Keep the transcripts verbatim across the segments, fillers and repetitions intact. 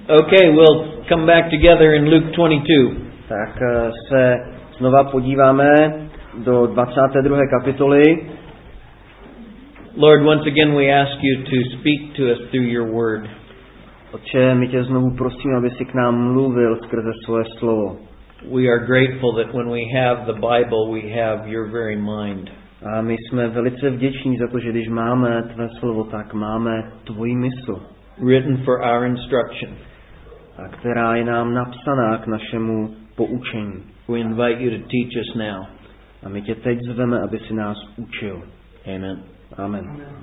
Okay, we'll come back together in Luke twenty-two. Tak se znova podíváme do dvacáté druhé kapitoly. Lord, once again we ask you to speak to us through your word. Otče, my tě znovu prosím, aby si k nám mluvil skrze svoje slovo. We are grateful that when we have the Bible, we have your very mind. A my jsme velice vděční za to, že když máme tvé slovo, tak máme tvoji mysl. Written for our instruction. A která je nám napsaná k našemu poučení. We invite you to teach us now. A my tě teď zveme, aby si nás učil. Amen. Amen.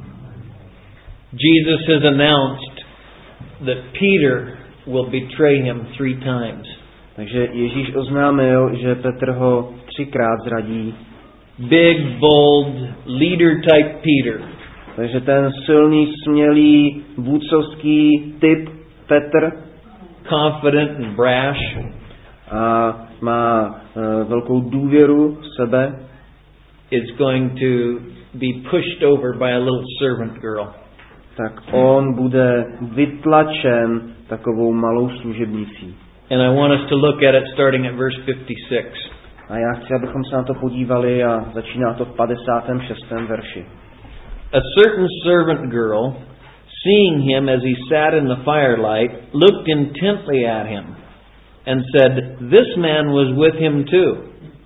Jesus has announced that Peter will betray him three times. Takže Ježíš oznámil, že Petr ho třikrát zradí. Big, bold, leader type Peter. Takže ten silný, smělý, vůdcovský typ Petr. Confident and brash. A má uh, velkou důvěru v sebe. Is going to be pushed over by a little servant girl. Tak on bude vytlačen takovou malou služebnicí. And I want us to look at it starting at verse fifty-six. A já chci, abychom se na to podívali a začíná to v padesátém šestém verši. A certain servant girl, seeing him as he sat in the firelight, looked intently at him and said, "This man was with him too."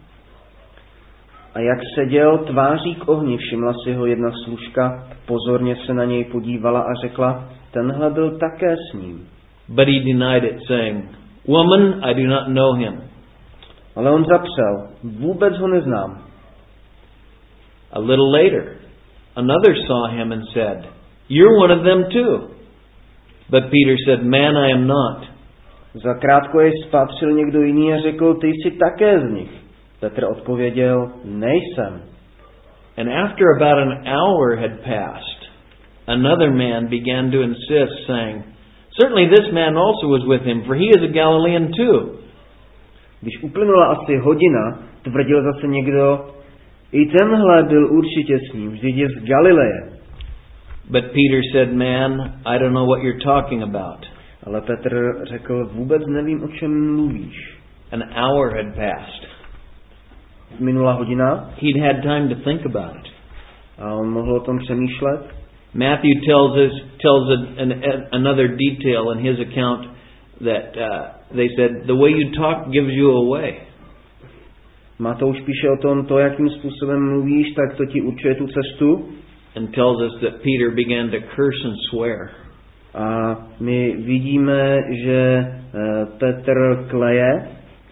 A jak seděl tváří k ohni, všimla si ho jedna služka, pozorně se na něj podívala a řekla, tenhle byl také s ním. But he denied it, saying, "Woman, I do not know him." Ale on zapřel, vůbec ho neznám. A little later, another saw him and said, "You're one of them too." But Peter said, "Man, I am not." Zakrátko jej spatřil někdo jiný a řekl, ty jsi také z nich. Petr odpověděl, nejsem. And after about an hour had passed, another man began to insist, saying, "Certainly this man also was with him, for he is a Galilean too." Když uplynula asi hodina, tvrdil zase někdo, i tenhle byl určitě s ním, vždyť je z Galileje. But Peter said, "Man, I don't know what you're talking about." Ale Petr řekl, vůbec nevím, o čem mluvíš. An hour had passed. Minula hodina. He'd had time to think about it. A on mohl o tom přemýšlet. Matthew tells us tells a, an, a, another detail in his account that uh, they said the way you talk gives you away. Matouš píše o tom, to, jakým způsobem mluvíš, tak to ti určuje tu cestu. And tells us that Peter began to curse and swear. A my vidíme, že uh, Petr kleje.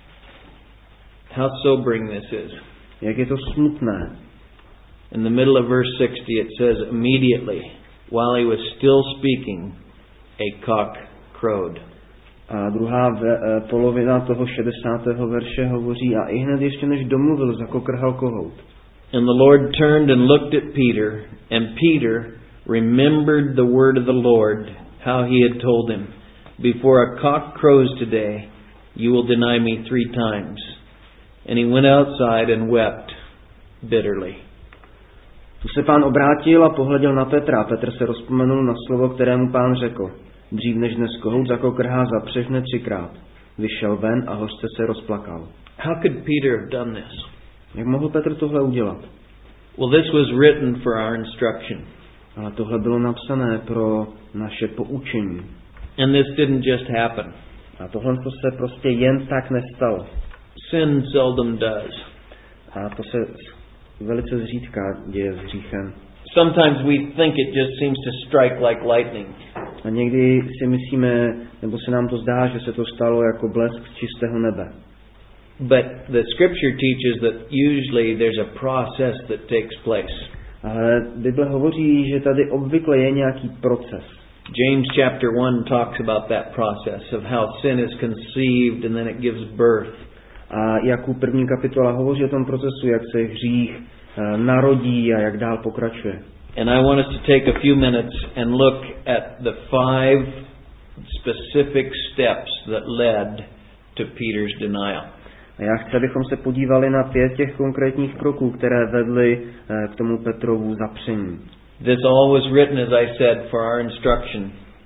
How sobering this is. Jak je to smutné. In the middle of verse sixty it says, immediately, while he was still speaking, a cock crowed. A druhá ve, polovina toho šedesátého verše hovoří, a i hned ještě než domluvil, zakokrhal kohout. And the Lord turned and looked at Peter, and Peter remembered the word of the Lord, how he had told him, before a cock crows today, you will deny me three times. And he went outside and wept bitterly. Tu se Pán obrátil a pohleděl na Petra. Petr se rozpomenul na slovo, kterému Pán řekl. Dřív než dnes kohout zakokrhá, zapřehne třikrát. Vyšel ven a hořce se rozplakal. How could Peter have done this? Jak mohl Petr tohle udělat? Well, this was written for our instruction. Ale tohle bylo napsané pro naše poučení. And this didn't just happen. A tohle to se prostě jen tak nestalo. Sin seldom does. A to se velice zřídka děje s hříchem. Sometimes we think it just seems to strike like lightning. A někdy si myslíme, nebo se nám to zdá, že se to stalo jako blesk z čistého nebe. But the scripture teaches that usually there's a process that takes place. Ale Bible hovoří, že tady obvykle je nějaký proces. James chapter one talks about that process of how sin is conceived and then it gives birth. A Jakub první kapitola hovoří o tom procesu, jak se hřích narodí a jak dál pokračuje. And I want us to take a few minutes and look at the five specific steps that led to Peter's denial. A já chci, abychom se podívali na pět těch konkrétních kroků, které vedly k tomu Petrovu zapření. This all was written, as I said, for our instruction.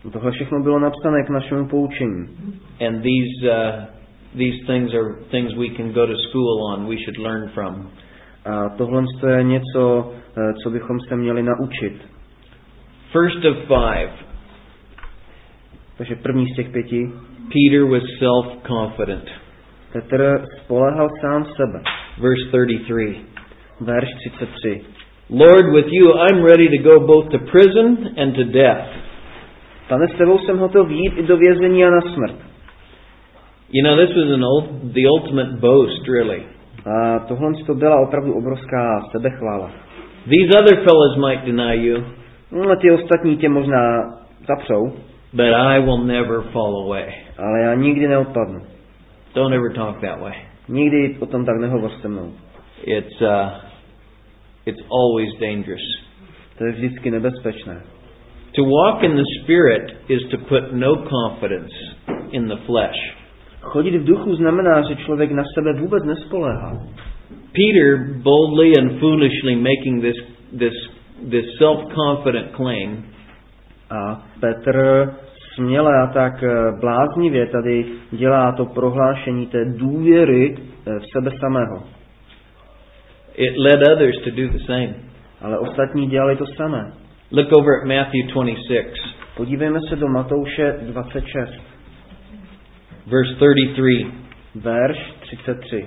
Tohle všechno bylo napsané k našemu poučení. And these uh, these things are things we can go to school on. We should learn from. A tohle je něco, co bychom se měli naučit. First of five. Takže první z těch pěti. Peter was self-confident. Petr spolehal sám sebe. Verse thirty-three. Verš třicet tři. Lord, with you I'm ready to go both to prison and to death. Pane, s tebou jsem hotov jít i do vězení a na smrt. You know, this was an old, the ultimate boast, really. A tohle to byla opravdu obrovská sebechvála. These other fellows might deny you. No, ty ostatní tě možná zapřou. But I will never fall away. Ale já nikdy neodpadnu. Don't ever talk that way. Nikdy o tom tak nehovor se mnou. It's uh, it's always dangerous. To je vždycky nebezpečné. To walk in the Spirit is to put no confidence in the flesh. Chodit v duchu znamená, že člověk na sebe vůbec nespoléhá. Peter boldly and foolishly making this this this self-confident claim. A Petr směle a tak bláznivě tady dělá to prohlášení té důvěry v sebe samého. It led others to do the same. Ale ostatní dělali to samé. Look over at Matthew twenty-six. Podívejme se do Matouše dvacet šest. Verse thirty-three. Verš třicet tři.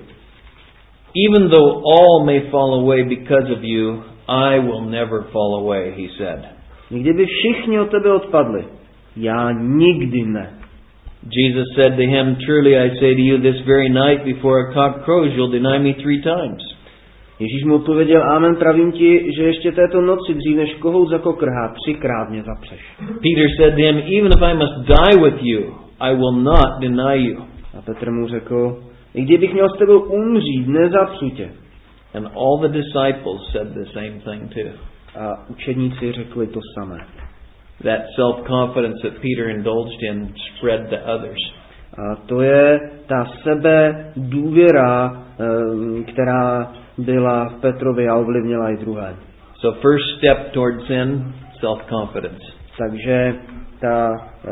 Even though all may fall away because of you, I will never fall away, he said. Kdyby všichni od tebe odpadli, já nikdy ne. Jesus said to him, truly I say to you, this very night before a cock crows, you'll deny me three times. Ježíš mu odpověděl, amen, pravím ti, že ještě této noci dřív než kohout zakokrhá, třikrát mě zapřeš. Peter said to him, even if I must die with you, I will not deny you. A Petr mu řekl, i kdybych měl s tebou umřít, nezapřu tě. And all the disciples said the same thing too. A učedníci řekli to samé. That self-confidence that Peter indulged in spread to others. A to je ta sebe důvěra, která byla v Petrovi a ovlivnila i druhé. So first step toward sin, self-confidence. Takže ta uh,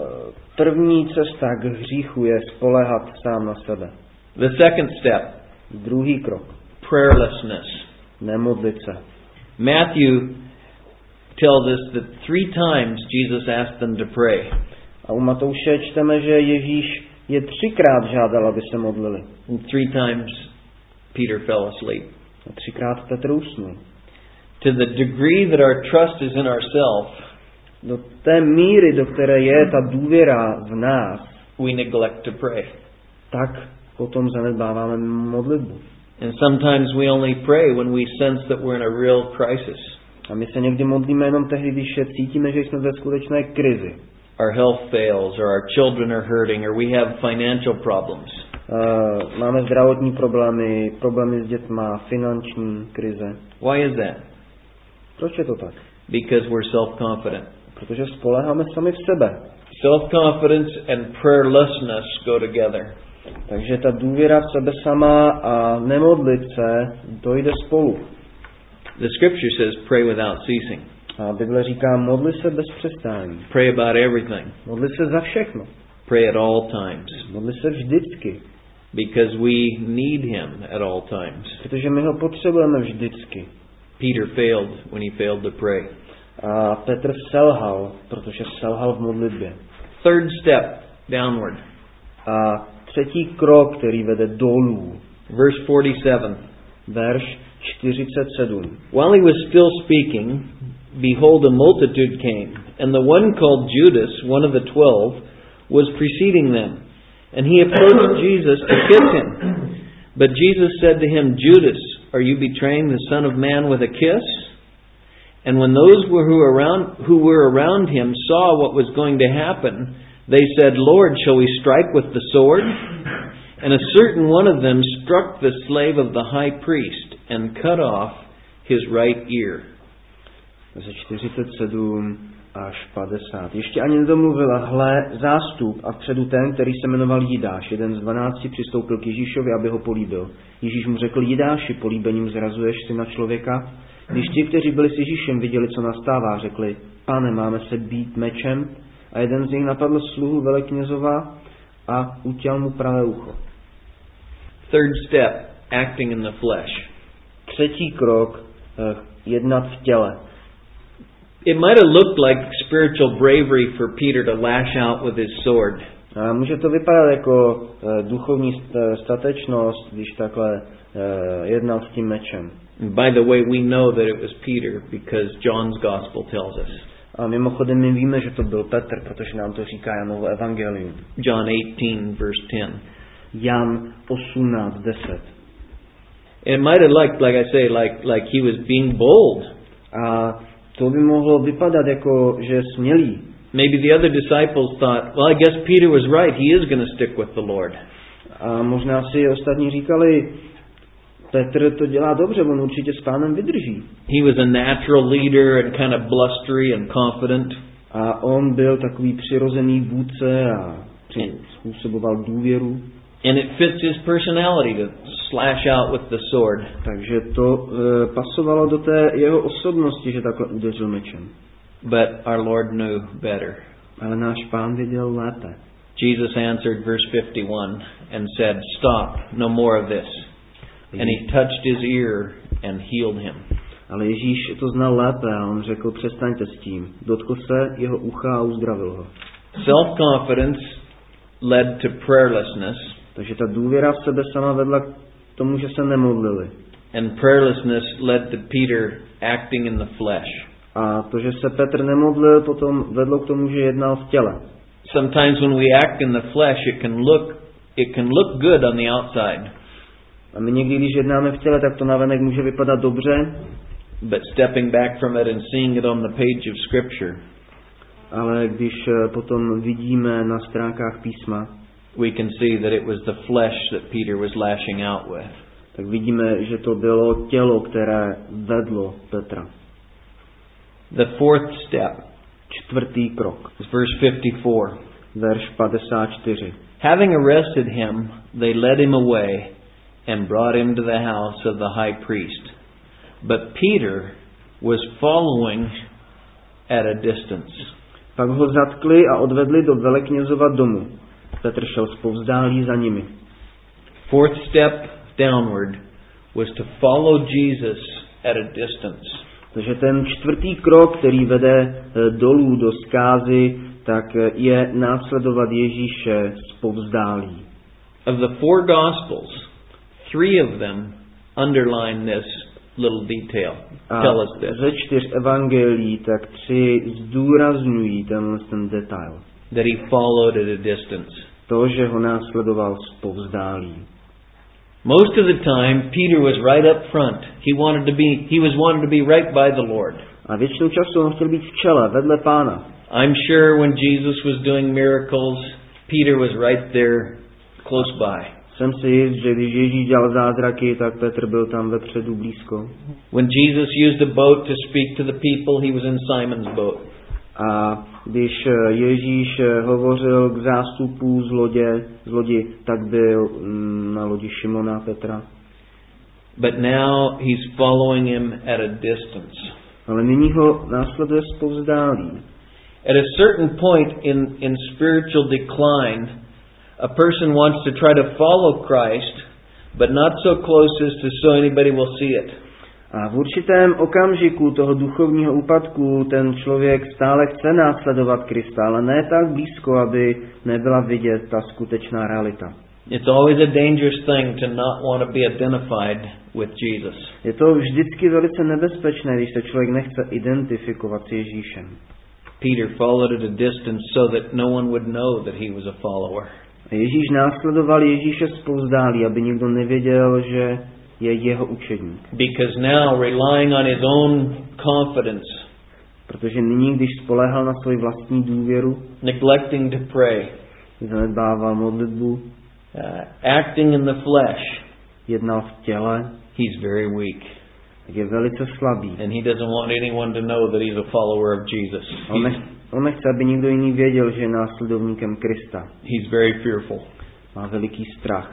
první cesta k hříchu je spoléhat sám na sebe. The second step, druhý krok, prayerlessness. Nemodlit se. Matthew tells us that three times Jesus asked them to pray. A u Matouše čteme, že Ježíš je třikrát žádal, aby se modlili. And three times Peter fell asleep. A třikrát Petr usnul. To the degree that our trust is in ourselves, do té míry, do které je ta důvěra v nás, we neglect to pray. Tak potom zanedbáváme modlitbu. And sometimes we only pray when we sense that we're in a real crisis. A my se někdy modlíme jenom tehdy, když cítíme, že jsme ve skutečné krizi. Our health fails, or our children are hurting, or we have financial problems. Uh, máme zdravotní problémy, problémy s dětma, finanční krize. Why is that? Proč je to tak? Because we're self-confident. Protože spoléháme sami v sebe. Self-confidence and prayerlessness go together. Takže ta důvěra v sebe sama a nemodlit se, to jde spolu. The scripture says pray without ceasing. A Bible říká, modli se bez přestání. Pray about everything. Modli se za všechno. Pray at all times. Modli se vždycky. Because we need him at all times. Protože my ho potřebujeme vždycky. Peter failed when he failed to pray. A Petr selhal, protože selhal v modlitbě. Third step, downward. A třetí krok, který vede dolů. Verse forty-seven. Verš čtyřicet sedm. While he was still speaking, behold, a multitude came, and the one called Judas, one of the twelve, was preceding them. And he approached Jesus to kiss him. But Jesus said to him, Judas, are you betraying the Son of Man with a kiss? And when those who were around, who were around him saw what was going to happen, they said, Lord, shall we strike with the sword? And a certain one of them struck the slave of the high priest and cut off his right ear. Ze čtyřicet sedm až padesát. Ještě ani nedomluvil, a hle, zástup a vpředu ten, který se jmenoval Jidáš, jeden z dvanácti, přistoupil k Ježíšovi, aby ho políbil. Ježíš mu řekl, Jidáši, políbením zrazuješ syna člověka? Když ti, kteří byli s Ježíšem, viděli, co nastává, řekli, Pane, máme se být mečem? A a jeden z nich napadl sluhu veleknězova a utěl mu pravé ucho. Third step, acting in the flesh. Třetí krok, eh, jednat v těle. It might have looked like spiritual bravery for Peter to lash out with his sword. A může to vypadat jako eh, duchovní statečnost, když takhle eh, jednal s tím mečem. And by the way, we know that it was Peter because John's Gospel tells us. A mimochodem my víme, že to byl Petr, protože nám to říká Janovo evangelium. John eighteen verse ten. Jan osmnáct deset. It might have looked, like I say, like like he was being bold. A to by mohlo vypadat jako, že je smělý. Maybe the other disciples thought, well, I guess Peter was right. He is going to stick with the Lord. A možná si ostatní říkali, Petr to dělá dobře, on určitě s Pánem vydrží. He was a natural leader and kind of blustery and confident. A on byl takový přirozený vůdce a způsoboval důvěru. And it fits his personality to slash out with the sword. Takže to e, pasovalo do té jeho osobnosti, že takhle udeřil mečem. But our Lord knew better. Ale náš Pán věděl lépe. Jesus answered verse fifty-one and said, "Stop, no more of this." And he touched his ear and healed him. Ale Ježíš to znal lépe a on řekl, přestaňte s tím. Dotkl se jeho ucha a uzdravil ho. Self-confidence led to prayerlessness. Takže ta důvěra v sebe sama vedla k tomu, že se nemodlili. And prayerlessness led to Peter acting in the flesh. A to, že se Petr nemodlil, potom vedlo k tomu, že jednal v těle. Sometimes when we act in the flesh, it can look it can look good on the outside. A my někdy, když jednáme v těle, tak to navenek může vypadat dobře. But stepping back from it and seeing it on the page of Scripture, ale když potom vidíme na stránkách písma, we can see that it was the flesh that Peter was lashing out with. Tak vidíme, že to bylo tělo, které vedlo Petra. The fourth step, čtvrtý krok, is verse fifty-four. Verš padesát čtyři. Having arrested him, they led him away and brought him to the house of the high priest. But Peter was following at a distance. Pak ho zatkli a odvedli do veleknězova domu. Petr šel zpovzdálí za nimi. Fourth step downward was to follow Jesus at a distance. Takže ten čtvrtý krok, který vede dolů do zkázy, tak je následovat Ježíše zpovzdálí. Of the four Gospels, three of them underline this little detail. Tell us this. Ze čtyř evangelií, tak tři zdůrazňují tenhle ten detail. That he followed at a distance. To, že ho následoval zpovzdálí. Most of the time, Peter was right up front. He wanted to be, he was wanted to be right by the Lord. A většinou času on chtěl být v čele, vedle Pána. I'm sure when Jesus was doing miracles, Peter was right there, close by. Jsem si jist, že když Ježíš dělal zázraky, tak Petr byl tam vepředu blízko. When Jesus used a boat to speak to the people, he was in Simon's boat. A když Ježíš hovořil k zástupu z lodě, z lodi, tak byl na lodi Šimona Petra. But now he's following him at a distance. Ale nyní ho následuje zpovzdálí. At a certain point in, in spiritual decline, a person wants to try to follow Christ, but not so close as to so anybody will see it. A v určitém okamžiku toho duchovního úpadku ten člověk stále chce následovat Krista, ale ne tak blízko, aby nebyla vidět ta skutečná realita. It's always a dangerous thing to not want to be identified with Jesus. Je to vždycky velice nebezpečné, když se člověk nechce identifikovat s Ježíšem. Peter followed at a distance so that no one would know that he was a follower. A Ježíš následoval Ježíše zpovzdálí, aby nikdo nevěděl, že je jeho učedník. Because now, relying on his own confidence, protože nyní, když spoléhal na svou vlastní důvěru, neglecting to pray, zanedbával modlitbu, uh, acting in the flesh, jednal v těle, he's very weak. tak je velice slabý. And he doesn't want anyone to know that he's a follower of Jesus. On, nech, on nechce, aby nikdo jiný věděl, že je následovníkem Krista. He's very fearful. Má veliký strach.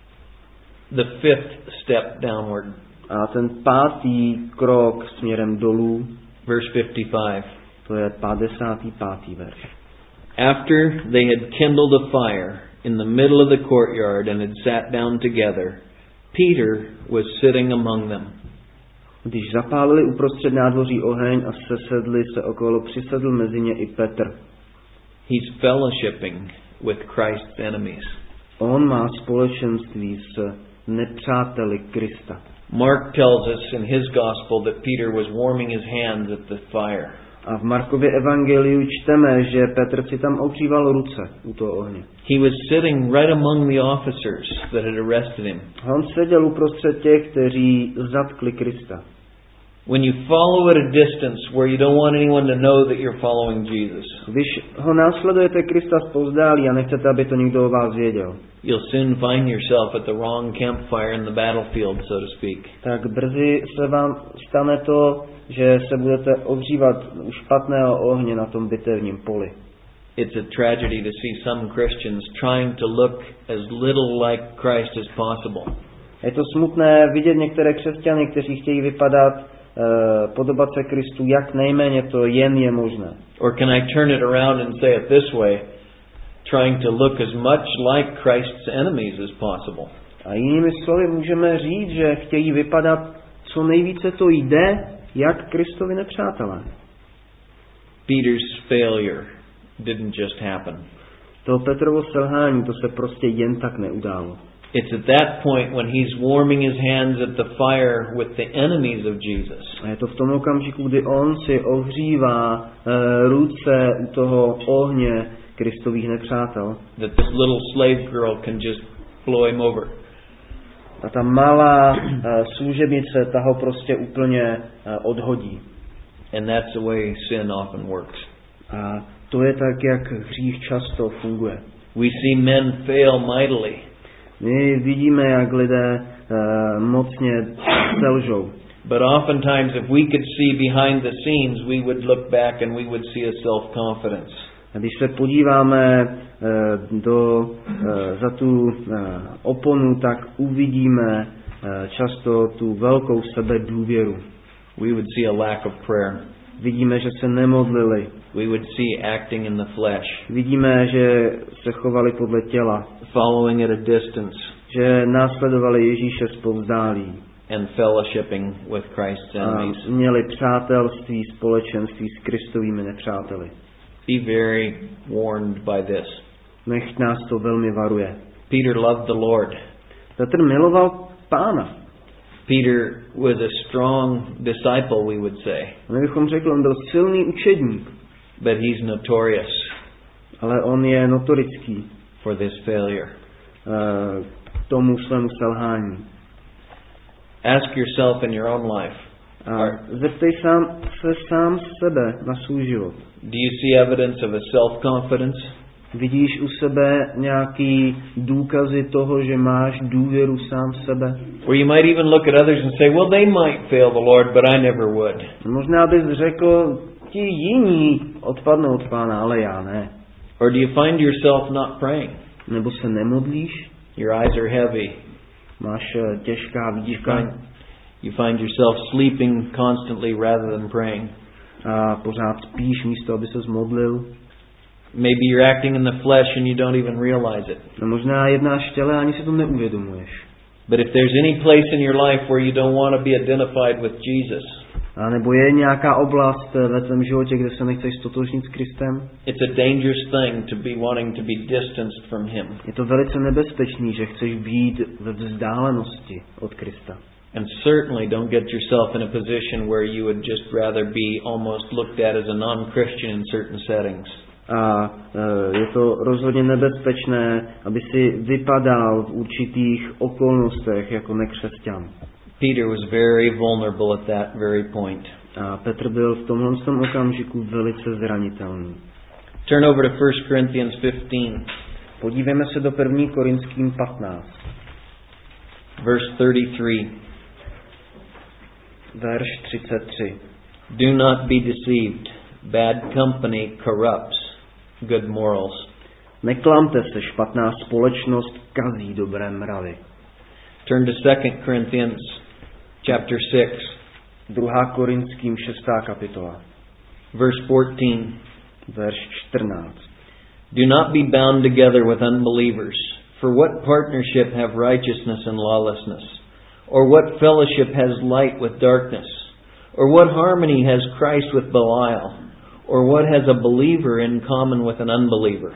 The fifth step downward. A ten pátý krok směrem dolů, verse fifty-five. to je padesátý pátý verš. After they had kindled a fire in the middle of the courtyard and had sat down together, Peter was sitting among them. Když zapálili uprostřed nádvoří oheň a sesedli se okolo, přisedl mezi ně i Petr. He's fellowshipping with Christ's enemies. On má společenství s nepřáteli Krista. Mark tells us in his gospel that Peter was warming his hands at the fire. A v Markově evangeliu čteme, že Petr si tam ohříval ruce u toho ohně. He was sitting right among the officers that had arrested him. On seděl uprostřed těch, kteří zatkli Krista. When you follow at a distance where you don't want anyone to know that you're following Jesus, Když ho následujete Krista zpovzdálí a nechcete, aby to někdo o vás věděl, you'll soon find yourself at the wrong campfire in the battlefield, so to speak. tak brzy se vám stane to, že se budete ohřívat u špatného ohně na tom bitevním poli. It's a tragedy to see some Christians trying to look as little like Christ as possible. Je to smutné vidět některé křesťany, kteří chtějí vypadat, uh, podobat se Kristu, jak nejméně to jen je možné. Or can I turn it around and say it this way, trying to look as much like Christ's enemies as possible. A jinými slovy můžeme říct, že chtějí vypadat, co nejvíce to jde, jak Kristovi nepřátelé. Peter's failure didn't just happen. To Petrovo selhání, to se prostě jen tak neudálo. It's at that point when he's warming his hands at the fire with the enemies of Jesus. A je to v tom okamžiku, kdy on si ohřívá uh, ruce u toho ohně Kristových nepřátel. That this little slave girl can just blow him over. A ta malá uh, služebnice, ta ho prostě úplně uh, odhodí. And that's the way sin often works. A to je tak, jak hřích často funguje. We see men fail mightily. My vidíme, jak lidé uh, mocně selžou. But oftentimes if we could see behind the scenes, we would look back and we would see a self-confidence. A když se podíváme uh, do, uh, za tu uh, oponu, tak uvidíme uh, často tu velkou sebedůvěru. We would see a lack of prayer. Vidíme, že se nemodlili. We would see acting in the flesh. Vidíme, že se chovali podle těla. Following at a distance. Že následovali Ježíše zpovzdálí. And fellowshipping with Christ's enemies. A měli přátelství, společenství s Kristovými nepřáteli. Be very warned by this. Nech nás to velmi varuje. Peter loved the Lord. Petr miloval Pána. Peter was a strong disciple, we would say. My bychom řekli, on byl silný učedník. But he's notorious. Ale on je notorický. For this failure. Uh, tomu svému selhání. Ask yourself in your own life. A zeptej sám se sám sebe na svůj život. Do you see evidence of a self-confidence? Vidíš u sebe nějaký důkazy toho, že máš důvěru sám v sebe? Or you might even look at others and say, well, they might fail the Lord, but I never would. Možná bys řekl, ti jiní odpadnou od Pána, ale já ne. Or do you find yourself not praying? Nebo se nemodlíš? Your eyes are heavy. Máš těžká You vidíčka. find, you find yourself sleeping constantly rather than praying. A pořád spíš místo, aby ses modlil. Maybe you're acting in the flesh and you don't even realize it. No možná jednáš v těle a ani si to neuvědomuješ. But if there's any place in your life where you don't want to be identified with Jesus, A nebo je nějaká oblast ve tvém životě, kde se nechceš stotožnit s Kristem? it's a dangerous thing to be wanting to be distanced from Him. Je to velice nebezpečný, že chceš být ve vzdálenosti od Krista. And certainly don't get yourself in a position where you would just rather be almost looked at as a non-Christian in certain settings. A je to rozhodně nebezpečné, aby si vypadal v určitých okolnostech jako nekřesťan. Peter was very vulnerable at that very point. A Petr byl v tomhle tom okamžiku velice zranitelný. Turn over to First Corinthians fifteen. Podívejme se do první Korinským patnáct. Verse thirty-three. Verš třicet tři. Do not be deceived. Bad company corrupts good morals. Neklamte se, špatná společnost kazí dobré mravy. Turn to Second Corinthians chapter six. Druhá Korinským šestá kapitola. Verse fourteen. Verš čtrnáct. Do not be bound together with unbelievers. For what partnership have righteousness and lawlessness? Or what fellowship has light with darkness? Or what harmony has Christ with Belial? Or what has a believer in common with an unbeliever?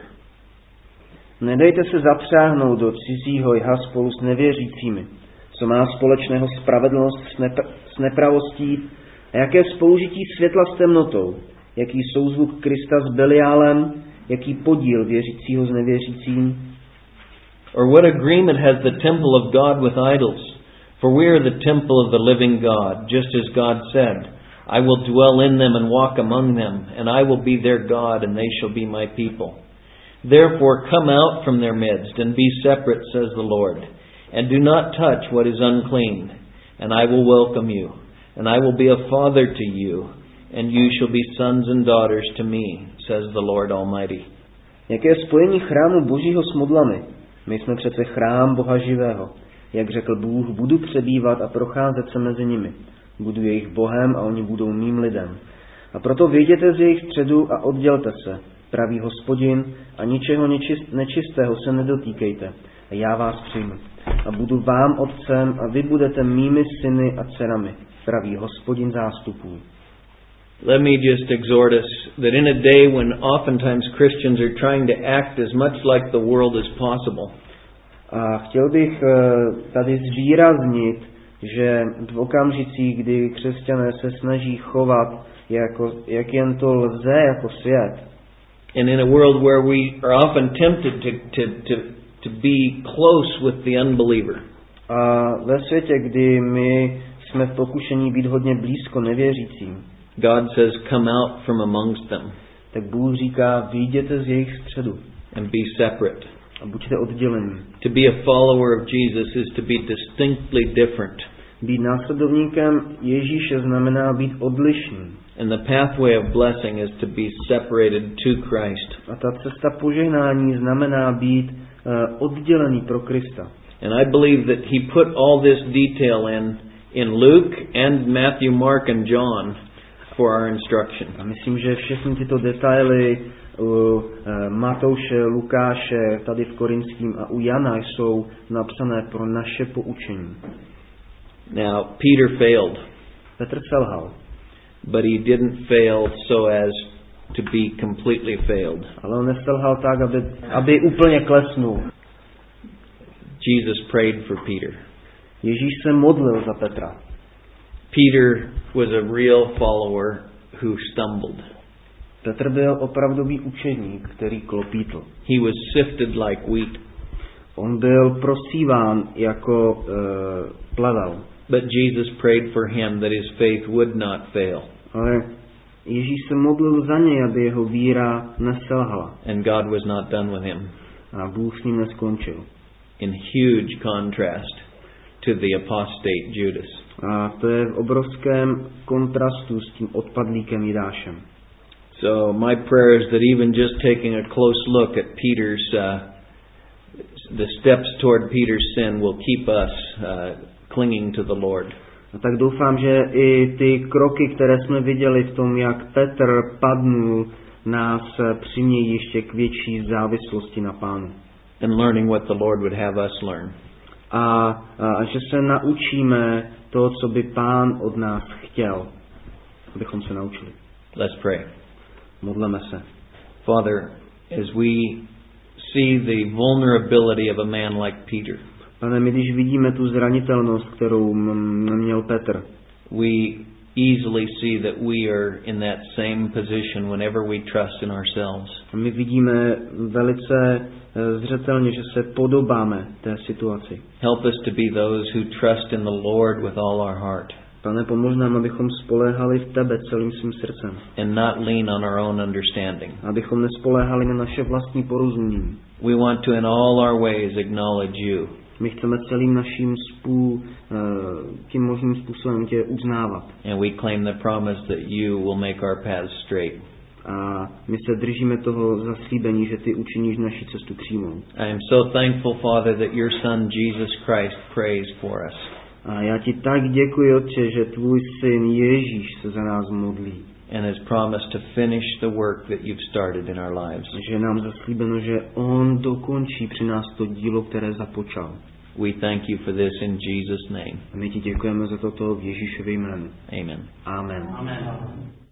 Nedejte se zapřáhnout do cizího jha spolu s nevěřícími. Co má společného spravedlnost s, nepr- s nepravostí a jaké spolužití světla s temnotou? Jaký souzvuk Krista s Beliálem? Jaký podíl věřícího s nevěřícím? Or what agreement has the temple of God with idols? For we are the temple of the living God, just as God said, I will dwell in them and walk among them, and I will be their God, and they shall be my people. Therefore come out from their midst, and be separate, says the Lord, and do not touch what is unclean, and I will welcome you, and I will be a father to you, and you shall be sons and daughters to me, says the Lord Almighty. Jaké spojení chrámu Božího s modlami? My jsme přece chrám Boha živého. Jak řekl Bůh, budu přebývat a procházet se mezi nimi. Budu jejich Bohem a oni budou mým lidem. A proto vyjděte z jejich středu a oddělte se, pravý Hospodin, a ničeho nečist, nečistého se nedotýkejte. A já vás přijmu. A budu vám otcem a vy budete mými syny a dcerami, pravý Hospodin zástupů. Let me just exhort us that in a day when oftentimes Christians are trying to act as much like the world as possible. A chtěl bych tady zvýraznit, že v okamžicích, kdy křesťané se snaží chovat, jako, jak jen to lze jako svět. And in a world where we are often tempted to, to, to, to be close with the unbeliever. A ve světě, kdy my jsme v pokušení být hodně blízko nevěřícím. God says, come out from amongst them. Tak Bůh říká, vyjděte z jejich středu. And be separate. A buďte oddělení. To be a follower of Jesus is to be distinctly different. Být následovníkem Ježíše znamená být odlišný. And the pathway of blessing is to be separated to Christ. A ta cesta požehnání znamená být uh, oddělený pro Krista. And I believe that he put all this detail in in Luke and Matthew, Mark and John for our instruction. A myslím, že všechny tyto detaily u uh, Matouše, Lukáše, tady v Korinským a u Jana jsou napsané pro naše poučení. Now, Peter failed. Petr selhal. But he didn't fail so as to be completely failed. Ale on neselhal tak, aby, aby úplně klesnul. Jesus prayed for Peter. Ježíš se modlil za Petra. Peter was a real follower who stumbled. Petr byl opravdový učeník, který klopítl. He was sifted like wheat. On byl prosíván jako uh, plevel. But Jesus prayed for him that his faith would not fail. Ale Ježíš se modlil za něj, aby jeho víra neselhala. And God was not done with him. A Bůh s ním neskončil. In huge contrast to the apostate Judas. A to je v obrovském kontrastu s tím odpadlíkem Jidášem. So my prayer is that even just taking a close look at Peter's, uh, the steps toward Peter's sin will keep us uh, clinging to the Lord. A tak doufám, že i ty kroky, které jsme viděli v tom, jak Petr padnul, nás přimějí ještě k větší závislosti na Pánu. And learning what the Lord would have us learn. A, a že se naučíme to, co by Pán od nás chtěl, abychom se naučili. Let's pray. Modleme se. Father, as we see the vulnerability of a man like Peter, Pane, my když vidíme tu zranitelnost, kterou měl Petr, we easily see that we are in that same position whenever we trust in ourselves. My vidíme velice zřetelně, že se podobáme té situaci. Help us to be those who trust in the Lord with all our heart. Pane, pomož nám, abychom spoléhali v tebe celým svým srdcem. And not lean on our own understanding. Abychom nespoléhali na naše vlastní porozumění. We want to in all our ways acknowledge you. My chceme celým naším spů, tím možným způsobem tě uznávat. And we claim the promise that you will make our paths straight. A my se držíme toho zaslíbení, že ty učiníš naši cestu přímou. I am so thankful, Father, that your Son Jesus Christ prays for us. A já ti tak děkuji, Otče, že tvůj syn Ježíš se za nás modlí. and has promised to finish the work that you've started in our lives. Že nám zaslíbeno, že on dokončí při nás to dílo, které započal. We thank you for this in Jesus' name. A my ti děkujeme za toto v Ježíšově jménu. Amen. Amen. Amen.